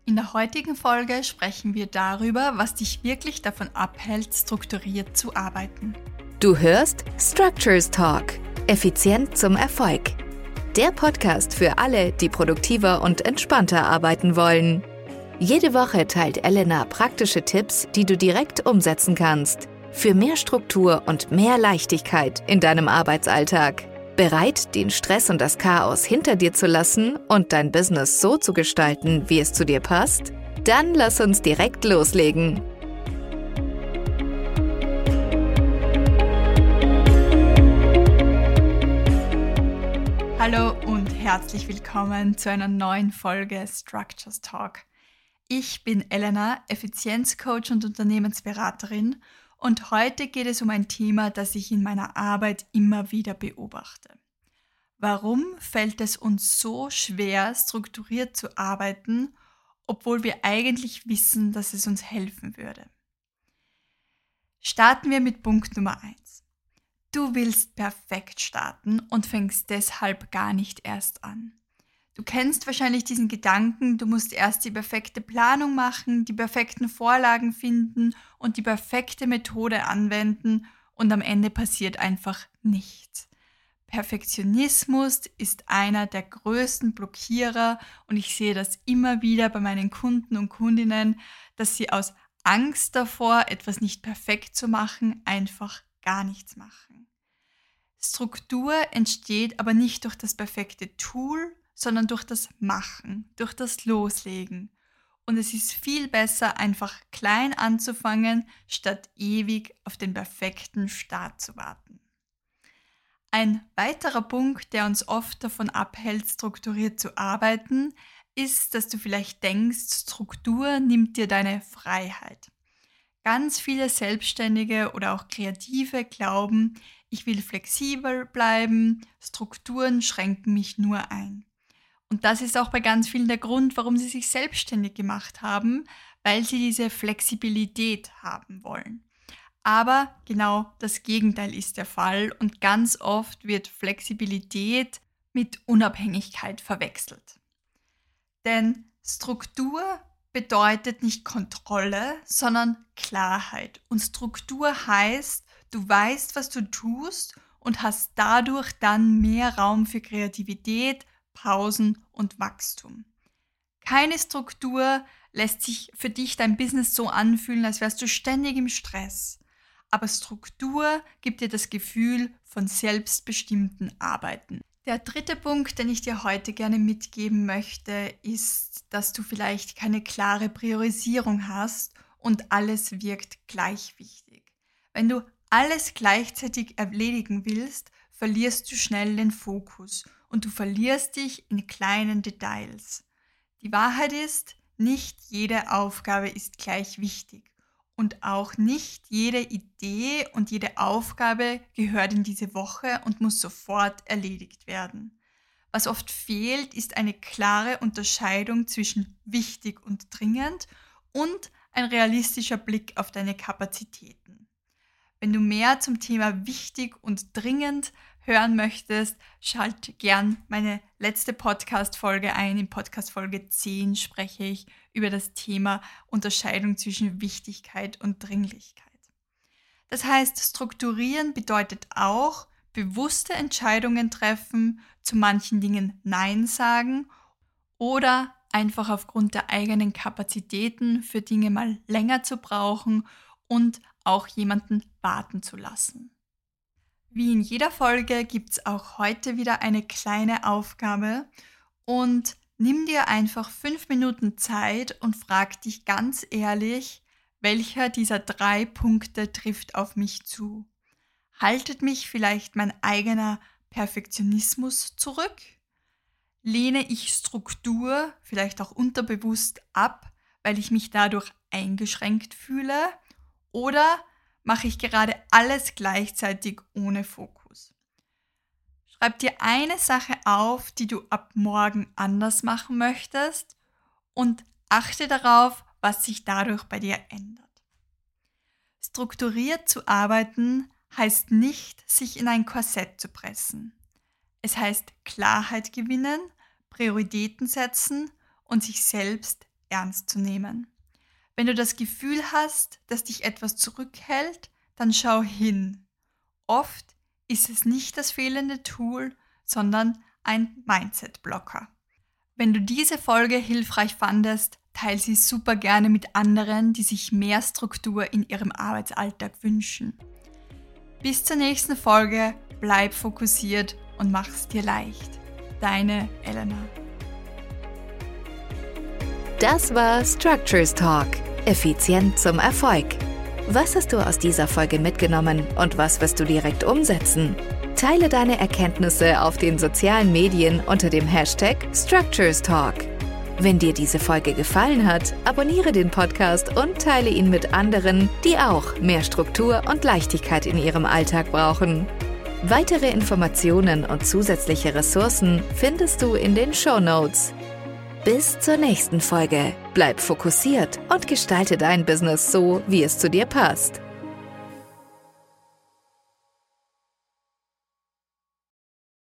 In der heutigen Folge sprechen wir darüber, was dich wirklich davon abhält, strukturiert zu arbeiten. Du hörst Structures Talk. Effizient zum Erfolg. Der Podcast für alle, die produktiver und entspannter arbeiten wollen. Jede Woche teilt Elena praktische Tipps, die du direkt umsetzen kannst. Für mehr Struktur und mehr Leichtigkeit in deinem Arbeitsalltag. Bereit, den Stress und das Chaos hinter dir zu lassen und dein Business so zu gestalten, wie es zu dir passt? Dann lass uns direkt loslegen. Hallo und herzlich willkommen zu einer neuen Folge Structures Talk. Ich bin Elena, Effizienzcoach und Unternehmensberaterin und heute geht es um ein Thema, das ich in meiner Arbeit immer wieder beobachte. Warum fällt es uns so schwer, strukturiert zu arbeiten, obwohl wir eigentlich wissen, dass es uns helfen würde? Starten wir mit Punkt Nummer 1. Du willst perfekt starten und fängst deshalb gar nicht erst an. Du kennst wahrscheinlich diesen Gedanken, du musst erst die perfekte Planung machen, die perfekten Vorlagen finden und die perfekte Methode anwenden und am Ende passiert einfach nichts. Perfektionismus ist einer der größten Blockierer und ich sehe das immer wieder bei meinen Kunden und Kundinnen, dass sie aus Angst davor, etwas nicht perfekt zu machen, einfach gar nichts machen. Struktur entsteht aber nicht durch das perfekte Tool, sondern durch das Machen, durch das Loslegen. Und es ist viel besser, einfach klein anzufangen, statt ewig auf den perfekten Start zu warten. Ein weiterer Punkt, der uns oft davon abhält, strukturiert zu arbeiten, ist, dass du vielleicht denkst, Struktur nimmt dir deine Freiheit. Ganz viele Selbstständige oder auch Kreative glauben, ich will flexibel bleiben, Strukturen schränken mich nur ein. Und das ist auch bei ganz vielen der Grund, warum sie sich selbstständig gemacht haben, weil sie diese Flexibilität haben wollen. Aber genau das Gegenteil ist der Fall und ganz oft wird Flexibilität mit Unabhängigkeit verwechselt. Denn Struktur bedeutet nicht Kontrolle, sondern Klarheit. Und Struktur heißt, du weißt, was du tust und hast dadurch dann mehr Raum für Kreativität, Pausen und Wachstum. Keine Struktur lässt sich für dich dein Business so anfühlen, als wärst du ständig im Stress. Aber Struktur gibt dir das Gefühl von selbstbestimmten Arbeiten. Der dritte Punkt, den ich dir heute gerne mitgeben möchte, ist, dass du vielleicht keine klare Priorisierung hast und alles wirkt gleich wichtig. Wenn du alles gleichzeitig erledigen willst, verlierst du schnell den Fokus und du verlierst dich in kleinen Details. Die Wahrheit ist, nicht jede Aufgabe ist gleich wichtig und auch nicht jede Idee und jede Aufgabe gehört in diese Woche und muss sofort erledigt werden. Was oft fehlt, ist eine klare Unterscheidung zwischen wichtig und dringend und ein realistischer Blick auf deine Kapazitäten. Wenn du mehr zum Thema wichtig und dringend hören möchtest, schalt gern meine letzte Podcast-Folge ein. In Podcast-Folge 10 spreche ich über das Thema Unterscheidung zwischen Wichtigkeit und Dringlichkeit. Das heißt, strukturieren bedeutet auch, bewusste Entscheidungen treffen, zu manchen Dingen Nein sagen oder einfach aufgrund der eigenen Kapazitäten für Dinge mal länger zu brauchen und auch jemanden warten zu lassen. Wie in jeder Folge gibt es auch heute wieder eine kleine Aufgabe und nimm dir einfach 5 Minuten Zeit und frag dich ganz ehrlich, welcher dieser 3 Punkte trifft auf mich zu? Haltet mich vielleicht mein eigener Perfektionismus zurück? Lehne ich Struktur vielleicht auch unterbewusst ab, weil ich mich dadurch eingeschränkt fühle? Oder mache ich gerade alles gleichzeitig ohne Fokus? Schreib dir eine Sache auf, die du ab morgen anders machen möchtest und achte darauf, was sich dadurch bei dir ändert. Strukturiert zu arbeiten heißt nicht, sich in ein Korsett zu pressen. Es heißt Klarheit gewinnen, Prioritäten setzen und sich selbst ernst zu nehmen. Wenn du das Gefühl hast, dass dich etwas zurückhält, dann schau hin. Oft ist es nicht das fehlende Tool, sondern ein Mindset-Blocker. Wenn du diese Folge hilfreich fandest, teile sie super gerne mit anderen, die sich mehr Struktur in ihrem Arbeitsalltag wünschen. Bis zur nächsten Folge, bleib fokussiert und mach's dir leicht. Deine Elena. Das war Structures Talk. Effizient zum Erfolg. Was hast du aus dieser Folge mitgenommen und was wirst du direkt umsetzen? Teile deine Erkenntnisse auf den sozialen Medien unter dem Hashtag Structures Talk. Wenn dir diese Folge gefallen hat, abonniere den Podcast und teile ihn mit anderen, die auch mehr Struktur und Leichtigkeit in ihrem Alltag brauchen. Weitere Informationen und zusätzliche Ressourcen findest du in den Shownotes. Bis zur nächsten Folge. Bleib fokussiert und gestalte dein Business so, wie es zu dir passt.